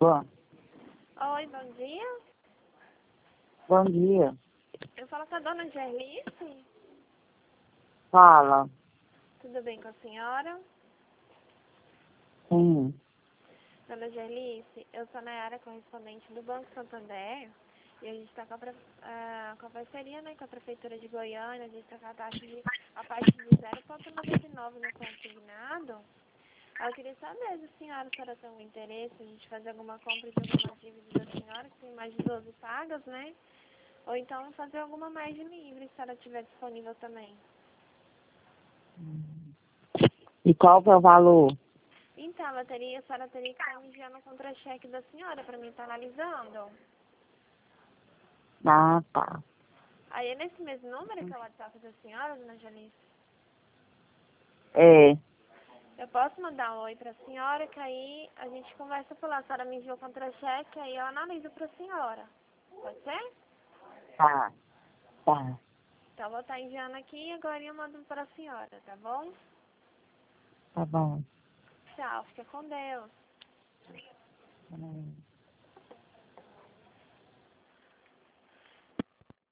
Bom, Oi, bom dia. bom dia. Eu falo com a dona Gerlice. Fala. Tudo bem com a senhora? Sim. Dona Gerlice, eu sou a Nayara, correspondente do Banco Santander. E a gente está com a parceria, né, com a Prefeitura de Goiânia. A gente está com a parte de 0,99 no consignado. Eu queria saber se a senhora tem algum interesse em a gente fazer alguma compra de alguma dívida da senhora, que tem mais de 12 pagas, né? Ou então fazer alguma margem livre, se ela estiver disponível também. E qual que é o valor? Então, a senhora teria que estar me enviando o contra-cheque da senhora para mim estar analisando. Ah, tá. Aí é nesse mesmo número que é o WhatsApp da senhora, dona Janice? É. Eu posso mandar um oi para a senhora, que aí a gente conversa por lá. A senhora me envia o contra-cheque, aí eu analiso para a senhora. Pode ser? Tá. Tá. Então, eu vou estar enviando aqui e agora eu mando para a senhora, tá bom? Tá bom. Tchau, fica com Deus.